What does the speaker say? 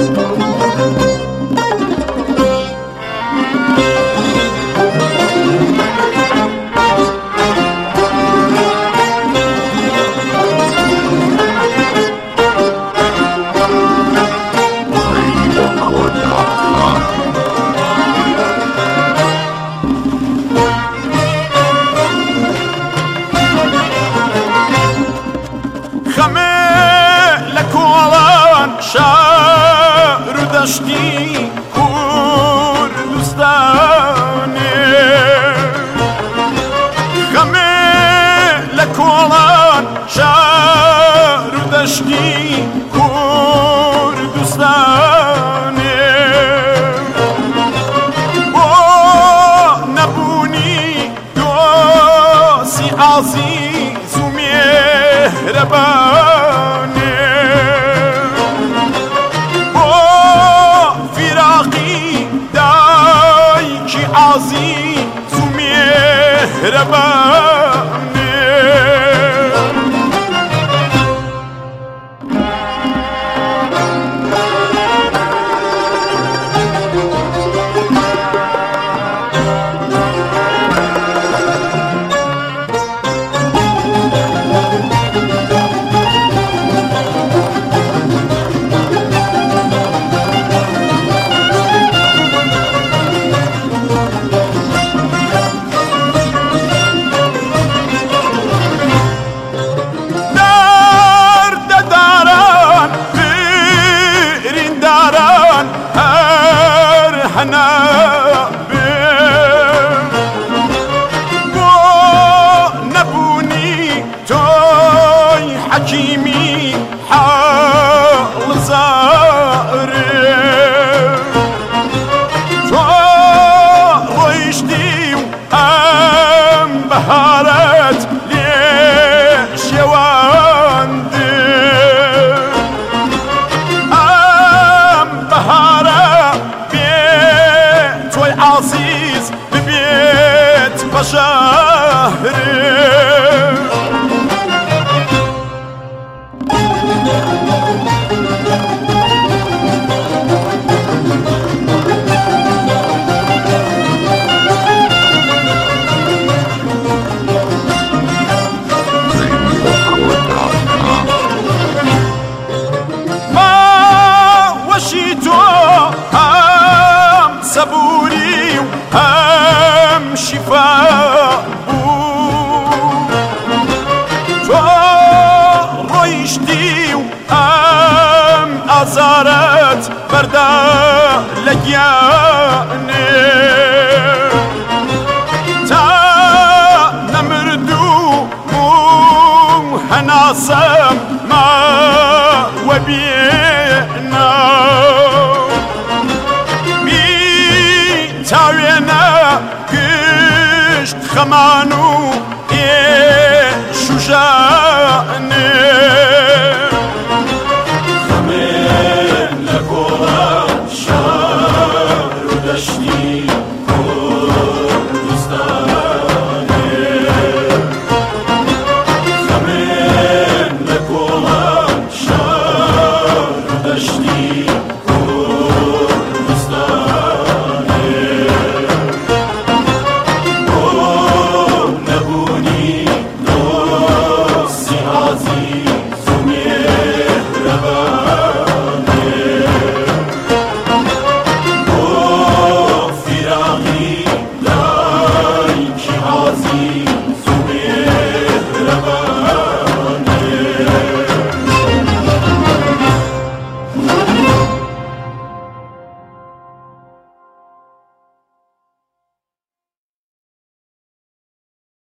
شهر و دشتی کوردستانه خمه لکولان شهر و دشتی کوردستانه با نبونی دوستی عزیز و مهربانه عزیز و مهربانه نبونی توی حکیمی حال زاره تو رویشتی و ام بهارت لیشوانده ام بهارت توی عزیز ببیت بشهره ما وشی تو هم صبوری و هم شفا بود تو رویشتی و هم ازارت برده لگیانه تا نمردو مو هناسم ما و بینا تاوینا گشت خمانو شجانه